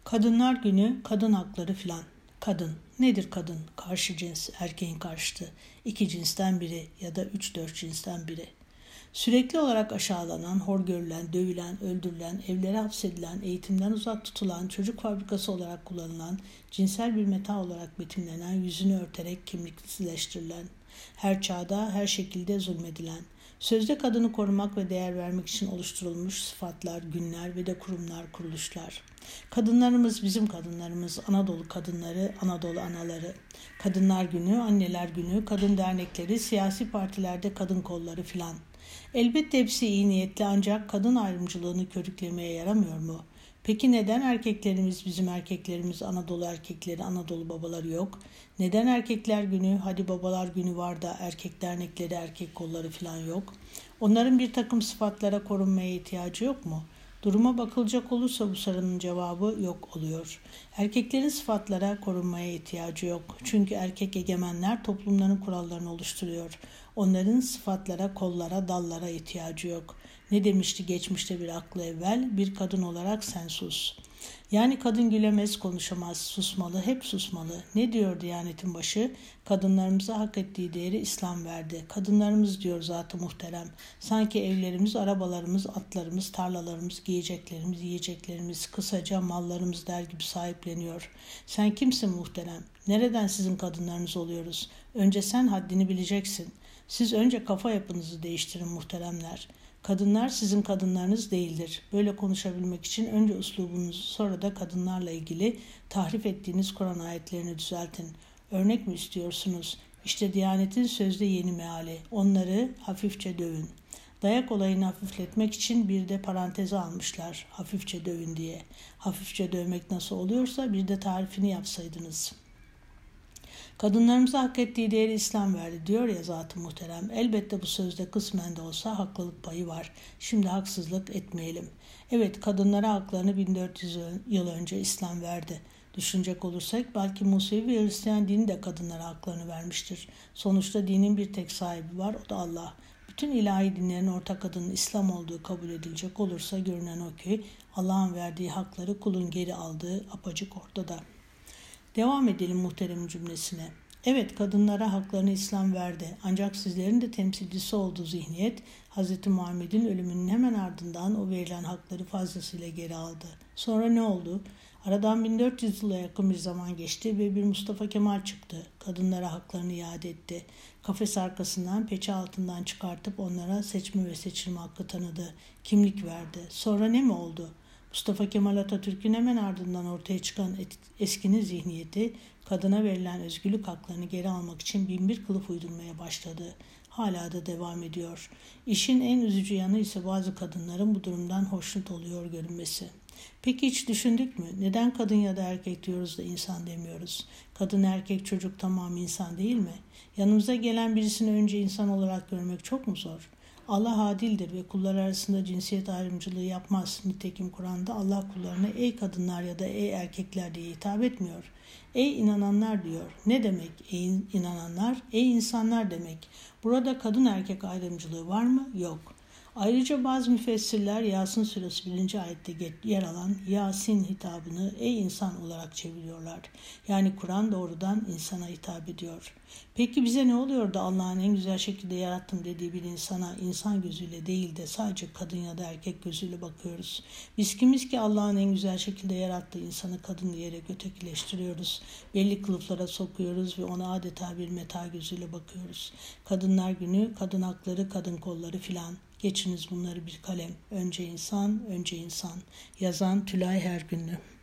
Kadınlar Günü, kadın hakları filan. Kadın. Nedir kadın? Karşı cins, erkeğin karşıtı. İki cinsten biri ya da 3-4 cinsten biri. Sürekli olarak aşağılanan, hor görülen, dövülen, öldürülen, evlere hapsedilen, eğitimden uzak tutulan, çocuk fabrikası olarak kullanılan, cinsel bir meta olarak betimlenen, yüzünü örterek kimliksizleştirilen, her çağda, her şekilde zulmedilen, sözde kadını korumak ve değer vermek için oluşturulmuş sıfatlar, günler ve de kurumlar, kuruluşlar. Kadınlarımız bizim kadınlarımız, Anadolu kadınları, Anadolu anaları. Kadınlar Günü, Anneler Günü, kadın dernekleri, siyasi partilerde kadın kolları filan. Elbette hepsi iyi niyetli ancak kadın ayrımcılığını körüklemeye yaramıyor mu? Peki neden erkeklerimiz, bizim erkeklerimiz, Anadolu erkekleri, Anadolu babaları yok? Neden erkekler günü, hadi babalar günü var da erkek dernekleri, erkek kolları falan yok? Onların bir takım sıfatlara korunmaya ihtiyacı yok mu? Duruma bakılacak olursa bu sorunun cevabı yok oluyor. Erkeklerin sıfatlara korunmaya ihtiyacı yok. Çünkü erkek egemenler toplumların kurallarını oluşturuyor. Onların sıfatlara, kollara, dallara ihtiyacı yok. Ne demişti geçmişte bir aklı evvel? Bir kadın olarak sen sus. Yani kadın gülemez, konuşamaz, susmalı, hep susmalı. Ne diyor Diyanet'in başı? Kadınlarımıza hak ettiği değeri İslam verdi. Kadınlarımız diyor Zat-ı Muhterem. Sanki evlerimiz, arabalarımız, atlarımız, tarlalarımız, giyeceklerimiz, yiyeceklerimiz, kısaca mallarımız der gibi sahipleniyor. Sen kimsin muhterem? Nereden sizin kadınlarınız oluyoruz? Önce sen haddini bileceksin. Siz önce kafa yapınızı değiştirin muhteremler. Kadınlar sizin kadınlarınız değildir. Böyle konuşabilmek için önce uslubunuzu sonra da kadınlarla ilgili tahrif ettiğiniz Kur'an ayetlerini düzeltin. Örnek mi istiyorsunuz? İşte Diyanet'in sözde yeni meali. Onları hafifçe dövün. Dayak olayını hafifletmek için bir de paranteze almışlar. Hafifçe dövün diye. Hafifçe dövmek nasıl oluyorsa bir de tarifini yapsaydınız. Kadınlarımıza hak ettiği değeri İslam verdi diyor ya Zat-ı Muhterem. Elbette bu sözde kısmen de olsa haklılık payı var. Şimdi haksızlık etmeyelim. Evet, kadınlara haklarını 1400 yıl önce İslam verdi. Düşünecek olursak belki Musevi ve Hristiyan dini de kadınlara haklarını vermiştir. Sonuçta dinin bir tek sahibi var, o da Allah. Bütün ilahi dinlerin ortak adının İslam olduğu kabul edilecek olursa görünen o ki Allah'ın verdiği hakları kulun geri aldığı apaçık ortada. Devam edelim muhterem cümlesine. Evet, kadınlara haklarını İslam verdi. Ancak sizlerin de temsilcisi olduğu zihniyet Hz. Muhammed'in ölümünün hemen ardından o verilen hakları fazlasıyla geri aldı. Sonra ne oldu? Aradan 1400 yıla yakın bir zaman geçti ve bir Mustafa Kemal çıktı. Kadınlara haklarını iade etti. Kafes arkasından, peçe altından çıkartıp onlara seçme ve seçilme hakkı tanıdı. Kimlik verdi. Sonra ne mi oldu? Mustafa Kemal Atatürk'ün hemen ardından ortaya çıkan eskinin zihniyeti kadına verilen özgürlük haklarını geri almak için binbir kılıf uydurmaya başladı. Hala da devam ediyor. İşin en üzücü yanı ise bazı kadınların bu durumdan hoşnut oluyor görünmesi. Peki hiç düşündük mü? Neden kadın ya da erkek diyoruz da insan demiyoruz? Kadın, erkek, çocuk tamam insan değil mi? Yanımıza gelen birisini önce insan olarak görmek çok mu zor? Allah adildir ve kullar arasında cinsiyet ayrımcılığı yapmaz. Nitekim Kur'an'da Allah kullarına ey kadınlar ya da ey erkekler diye hitap etmiyor. Ey inananlar diyor. Ne demek ey inananlar? Ey insanlar demek. Burada kadın erkek ayrımcılığı var mı? Yok. Ayrıca bazı müfessirler Yasin suresi 1. ayette yer alan Yasin hitabını ey insan olarak çeviriyorlar. Yani Kur'an doğrudan insana hitap ediyor. Peki bize ne oluyor da Allah'ın en güzel şekilde yarattım dediği bir insana insan gözüyle değil de sadece kadın ya da erkek gözüyle bakıyoruz? Biz kimiz ki Allah'ın en güzel şekilde yarattığı insanı kadın diyerek ötekileştiriyoruz. Belli kılıflara sokuyoruz ve ona adeta bir meta gözüyle bakıyoruz. Kadınlar Günü, kadın hakları, kadın kolları filan. Geçiniz bunları bir kalem. Önce insan, önce insan. Yazan Tülay Hergünlü.